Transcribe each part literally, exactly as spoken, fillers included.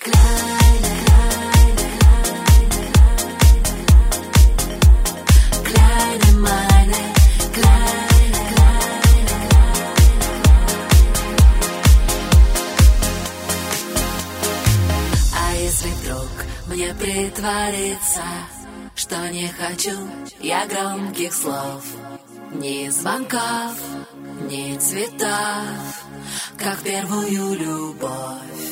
Kleine, kleine, meine, kleine, kleine. А если вдруг мне притвориться, что не хочу я громких слов, ни звонков, ни цветов, как первую любовь.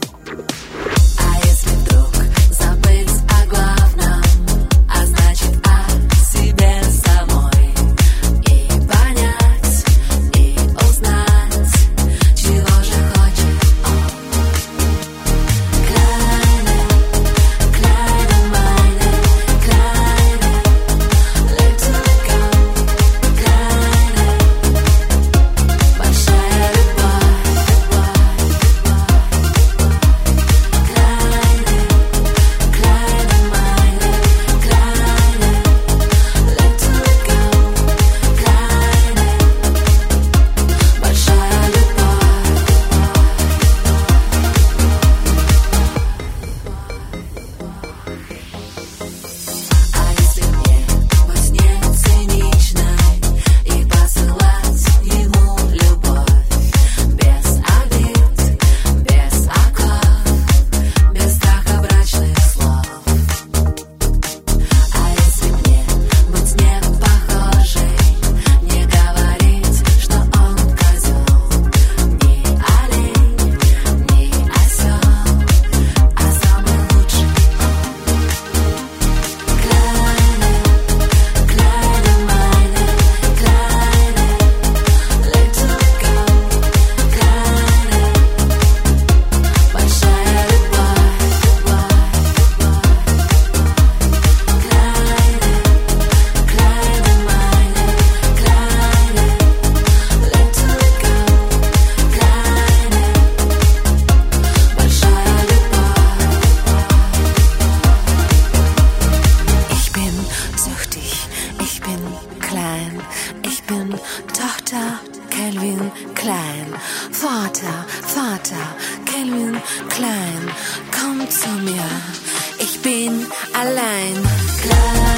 А если вдруг забыть о главном, а значит о себе самой, и понять, и узнать, чего же хочет он. Kleine, kleine, meine, kleine, little girl, kleine, большая любовь, kleine, kleine, meine, kleine, little girl, kleine, большая любовь. А если мне быть не циничной и посылать ему любовь без обид, без оков, без страха брачных слов? А если мне быть не похожей, не говорить, что он козел, ни олень, ни осел, а самый лучший он. Kleine, kleine, meine, kleine, little girl, kleine, большая любовь, kleine, kleine, meine, kleine, little girl, kleine, большая любовь. Ich bin süchtig, ich bin klein, ich bin Tochter Calvin Klein. Vater, Vater, Calvin Klein, komm zu mir, ich bin allein. Klein.